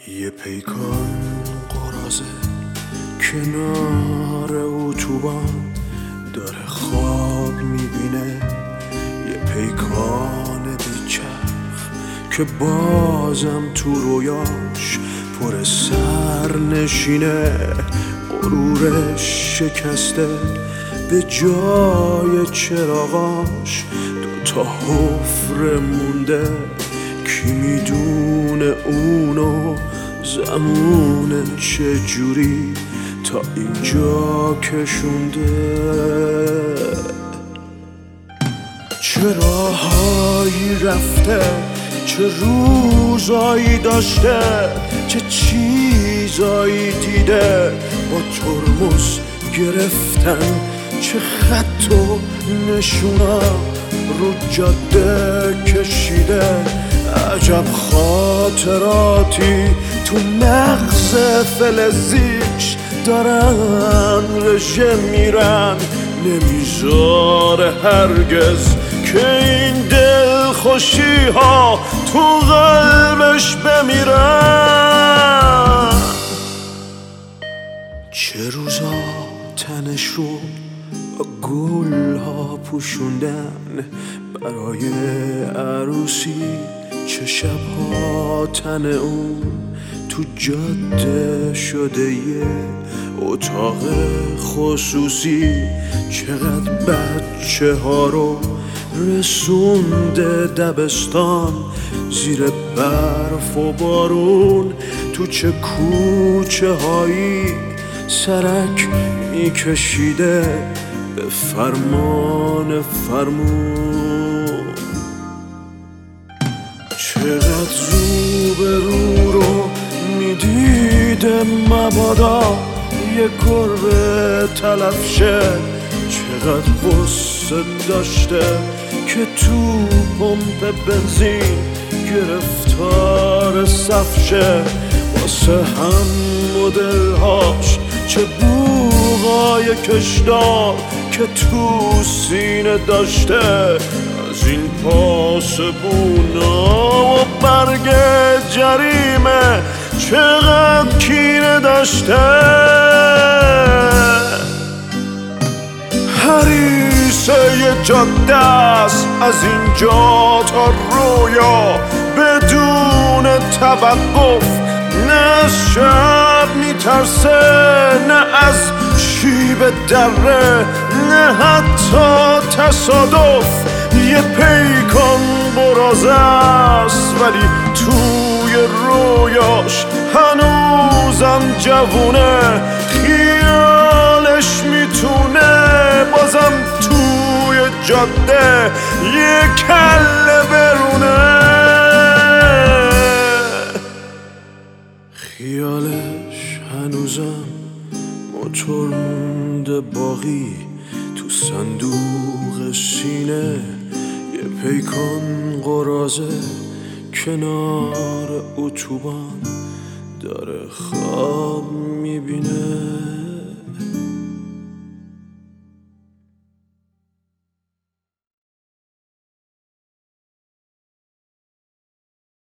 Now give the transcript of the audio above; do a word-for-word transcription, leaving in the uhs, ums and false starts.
یه پیکان قرازه کنار اتوبان داره خواب میبینه، یه پیکان بیچرخ که بازم تو رویاش پر سر نشینه. غرورش شکسته به جای چراغاش دوتا حفره مونده، کی میدونه اونو زمونه چجوری تا اینجا کشونده. چه راهایی رفته، چه روزایی داشته، چه چیزایی دیده با ترمز گرفتن، چه خط و نشونا رو جاده کشیده. عجب خاطراتی تو مغز فلزیش دارن رژه میرن، نمیذاره هرگز که این دل خوشی ها تو قلبش بمیرن. چه روزا تنش رو گل ها پوشوندن برای عروسی، چه شبها تن اون تو جاده شده یه اتاق خصوصی. چقدر بچه ها رو رسونده دبستان زیر برف و بارون، تو چه کوچه هایی سرک میکشیده به فرمان فرمون. چقدر رو به رو رو میدیده مبادا یه گربه تلف شه، چقدر غصه داشته که تو پمپ بنزین گرفتار صف شه. واسه هم مدل هاش چه بوغای کشدار که تو سینه داشته، از این پاسبونا و برگ جریمه چقدر کینه داشته. هریسه یه جاده است از اینجا تا رویا بدون توقف، نه از شب میترسه نه از شیب دره نه حتی تصادف. یه پیکان برازه است ولی توی رویاش هنوزم جوونه، خیالش میتونه بازم توی جاده یه کله برونه. خیالش هنوزم موتور مونده باقی تو صندوق سینه، یه پیکان قرازه کنار اتوبان داره خواب میبینه.